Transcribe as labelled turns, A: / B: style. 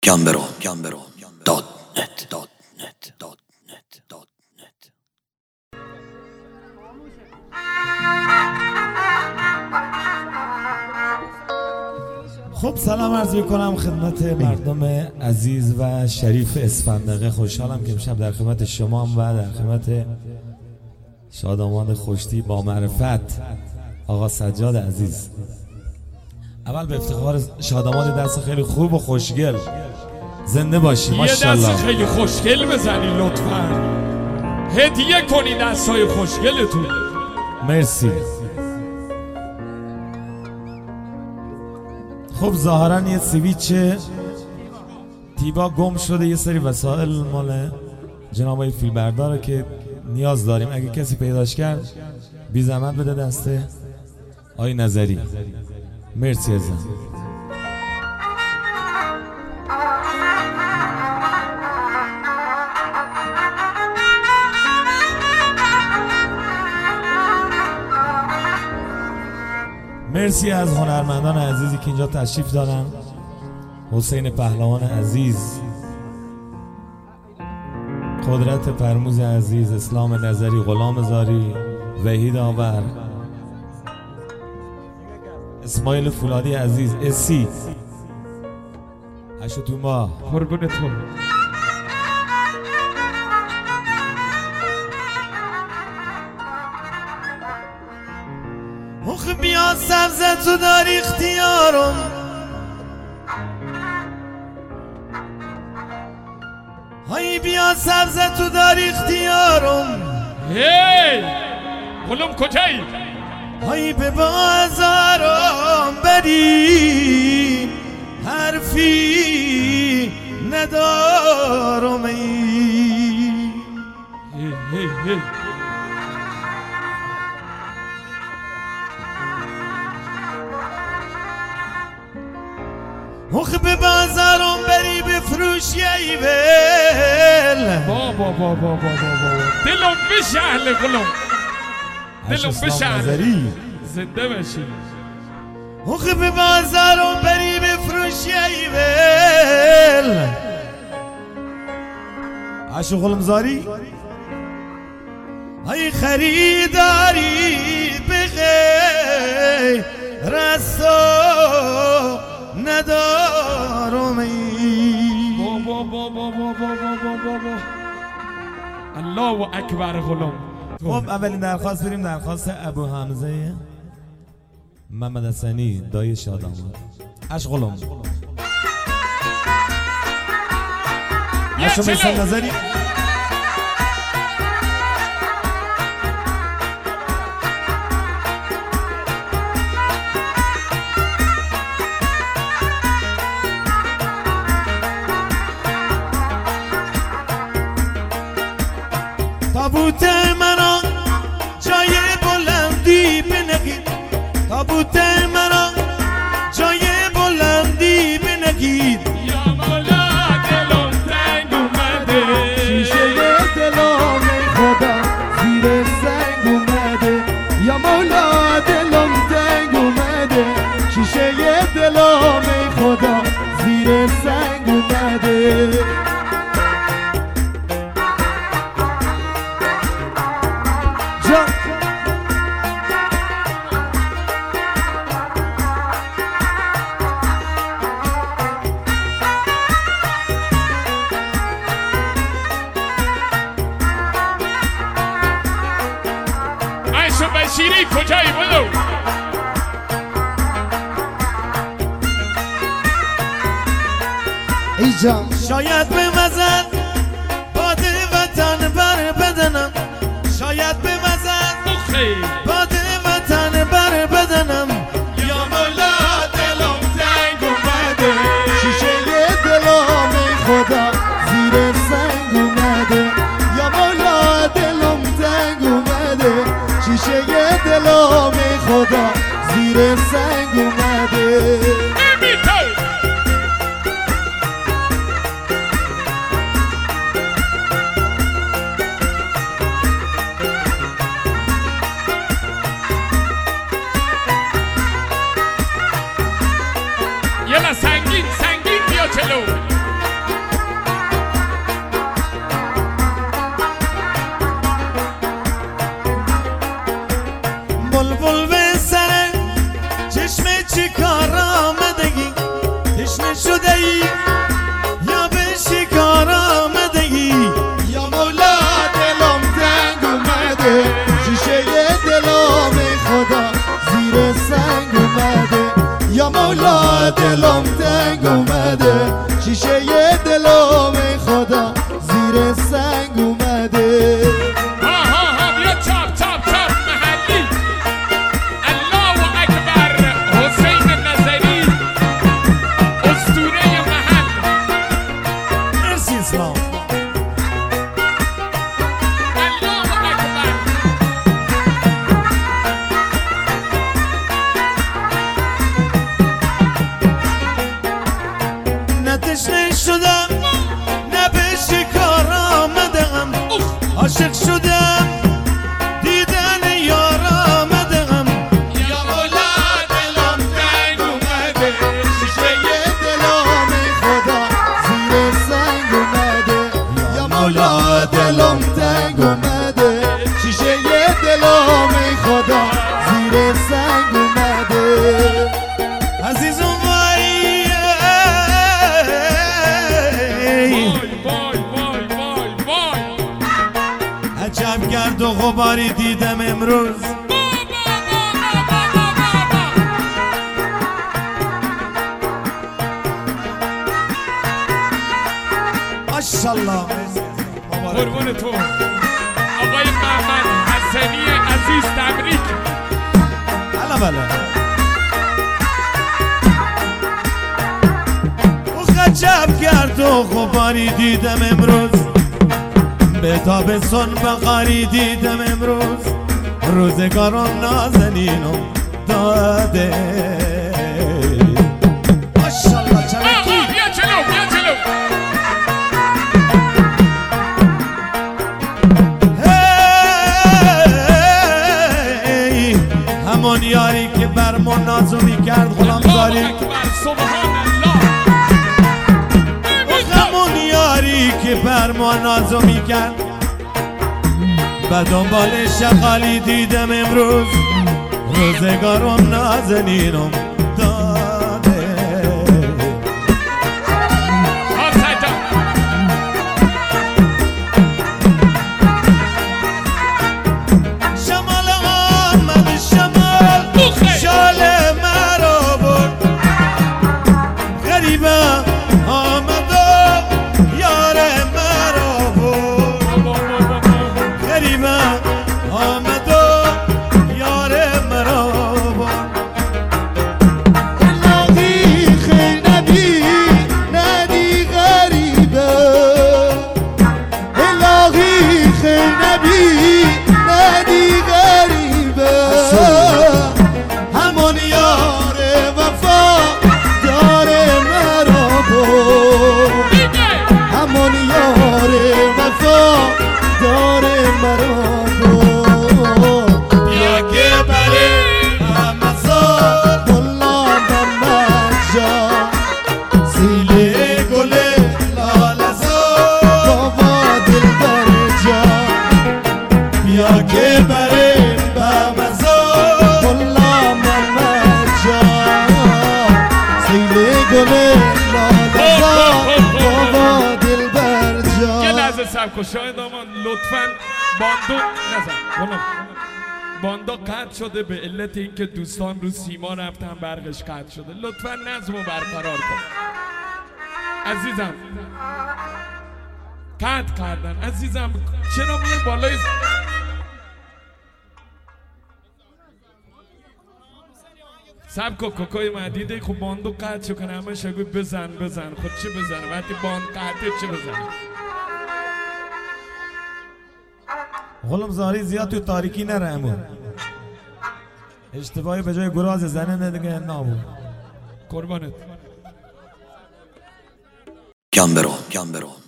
A: خب سلام عرض میکنم خدمت مردم عزیز و شریف اسفندقه. خوشحالم که امشب در خدمت شما هم و در خدمت شادمان خوشتی با معرفت آقا سجاد عزیز. اول به افتخار شادمان دست خیلی خوب و خوشگل زنده باشی. ماشاءالله.
B: یه دست خیلی خوشگل بزنی لطفا، هدیه کنی دستای خوشگلتون.
A: مرسی. خب ظاهرا یه سویچ تیبا گم شده، یه سری وسایل مال جناب آقای فیلمبرداره که نیاز داریم. اگه کسی پیداش کرد بی زحمت بده دسته آقای نظری. مرسی ازم. مرسی از هنرمندان عزیزی که اینجا تشریف دارن. حسین پهلوان عزیز، قدرت پرموز عزیز، اسلام نظری، غلام زاری، وحید آور، اسماعیل فولادی عزیز، اسی اشوتوما،
B: قربون تو.
A: مخ بیا سبزه تو داری اختیارم، های بیا سبزه تو داری اختیارم.
B: هی غلام کجایی؟
A: های به بازارم بری حرفی ندارم.
B: هی
A: مخ به بازارم بری بفروش یه ایول.
B: بابا دلم بشهله غلام، دلم بشهله. زنده بشی.
A: مخ به بازارم بری بفروش یه ایول. عشق غلام زاری ای خریداری بخیر رسو ندارم.
B: بابا الله اکبر غلام.
A: خب اولین درخواست بریم درخواست ابو حمزه محمد حسنی دایی شاداماد. عشق غلام عشق میسن نظری. تابوت مرا جای بلندی بنگید، تابوت مرا جای بلندی بنگید.
B: یا مولا دلم تنگ اومده،
C: شیشه دلم خدا زیر سنگ اومده. یا مولا دلم تنگ اومده، شیشه دلم خدا زیر سنگ اومده.
B: شیری کجایی بدو؟
C: ای جان
A: شاید به وزن باد وطن بر بدنم، شاید به وزن باد وطن بر بدنم. یا مولا دلم تنگ اومده،
C: شیشه دلم خدا زیر سنگ اومده. یا مولا دلم تنگ اومده، شیشه دلم خدا زیر سنگ اومده. دلم تنگ اومده شیشه دلم ای خدا زیر سنگ اومده
B: ها بیا چاپ چاپ چاپ محلی الله اکبر حسین نظری اسطوره محل
A: مرسی اسلام
B: الله اکبر
A: نه تشنه شدم نه به شکار آمدم عاشق شدم دیدن یار آمدم
B: یا مولا دلم تنگ اومده
C: شیشه دلم ای خدا زیر سنگ اومده یا مولا دلم تنگ اومده شیشه دلم ای خدا زیر سنگ اومده
A: عزیزم وای
B: وای
A: عجب گرد و غباری دیدم امروز ماشاءالله
B: قربون تو آقای محمد حسنی عزیز تبریک
A: هلا بله او عجب گرد و غباری دیدم امروز به تابستون بهاری دیدم امروز روزگارم نازنینم داده ماشاءالله چلکی
B: بیا جلو
A: هی، همون یاری که بر ما نازو میکرد غلامزاری
B: الله اکبر سبحان الله
A: همون یاری که بر ما نازو میکرد به دنبال شغالی دیدم امروز روزگارم نازنینم داده شمال آمد شمال شال مرا برد غریبه آمد و یار مرا برد غریبه آمد و یار مرا برد
C: الهی خیر نبی ندی غریبه الهی خیر نبی ندی غریبه همون یار وفا دار مرا بود همون یار وفا دار مرا بود
A: بیا که بریم همزار
C: ملا محمد جان
A: زیل گل لالزار
C: بابا دلبر جان
A: بیا که بریم به مزار
C: ملا محمد جان سیل گل لالزار بابا دلبر
B: یه
C: جان
B: لحظه صبر کن شاید آمان لطفاً باندو نزن غلام باندا قطع شده به علت اینکه دوستان رو سیما رفتن برقش قطع شده لطفاً نظمو برقرار کن عزیزم قطع کردن عزیزم چرا میای بالای سب کن کوکوی مدیده خب باندو قطع شو کنه همه شگوی بزن خود چی بزنه وقتی باند قطعه چی بزنه
A: غلامزاری زیاد تو تاریکی نره امون اشتباهی به جای گراز زنه دیگه نابود
B: قربانت
D: Gambero.